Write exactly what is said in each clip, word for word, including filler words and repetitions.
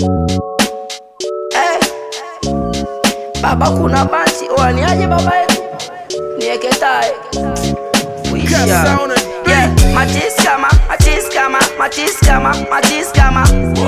Hey. Baba kuna basi wani aje baba yetu nieke tai Wisha yeah matis kama matis kama matis kama matis kama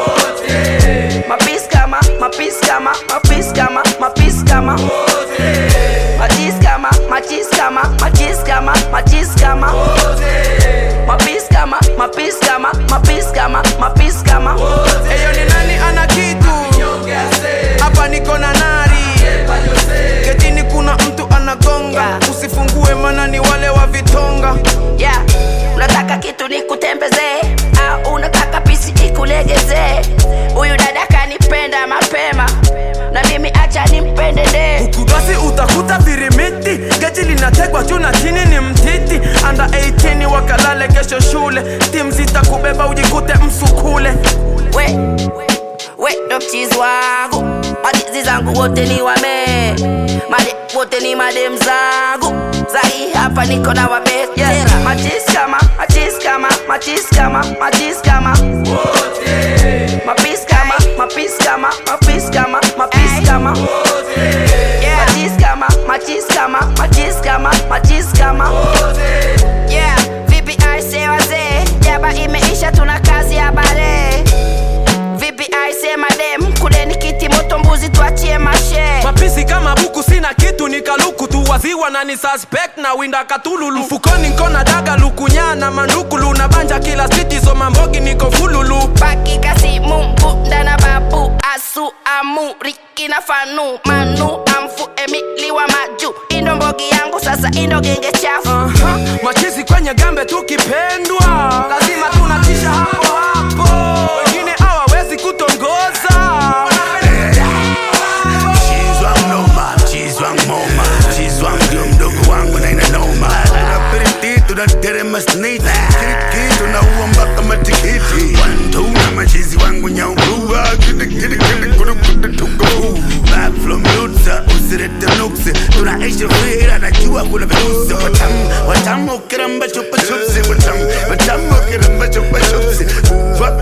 wote mapis kama mapis kama mapis kama mapis kama wote matis kama matis kama matis kama matis kama wote mapis kama mapis kama mapis kama mapis kama wote eyo ni nani ana kitu hapa niko na nari ketini kuna mtu anagonga yeah. Usifungue mana ni wale wa vitonga yeah. Unataka kitu nikutembeze au unataka pisi ikulegeze huyu dada kanipenda mapema na mimi acha nimpende de ukudasi utakuta virimiti geji linategwa juu na chini ni mtiti under eighteen wakalale kesho shule team zita kubeba ujikute msukule we we ndo mchizi wangu madizi zangu wote ni wame made wote ni madem zangu zahi hapa niko na wabest yeah. Machis kama machis kama machis kama machis kama wote mapis kama mapis kama mapis kama mapis kama wote yeah. Machis kama machis kama machis kama machis kama wote yeah. Vipi aise wazee jaba imeisha tuna kazi ya bale vipi aise madem kuleni kiti moto mbuzi tuachie mashe mapisi kama buku sina kitu nikaluku tu waziwa na ni suspect na winda katululu mfukoni nkona daga lukunyana mandukulu na banja kila city so mambogi niko fululu baki kasi mungu ndana babu asu amu riki na fanu manu amfu emili wa maju indo mbogi yangu sasa indo genge chafu uh-huh. Machizi kwenye gambe tukipendwa lazima tunatisha hapo hapo wengine hawawezi kutongoza Terema snake kitu na uambaka matikiti wantu na machizi wangu nyaukuwa kiti kiti kiti kudu kudu tuku back from Lutza usirete nukse tunaishi fira na jua kuna virusi watamu watamu kiramba chupa chupsi watamu watamu kiramba chupa chupsi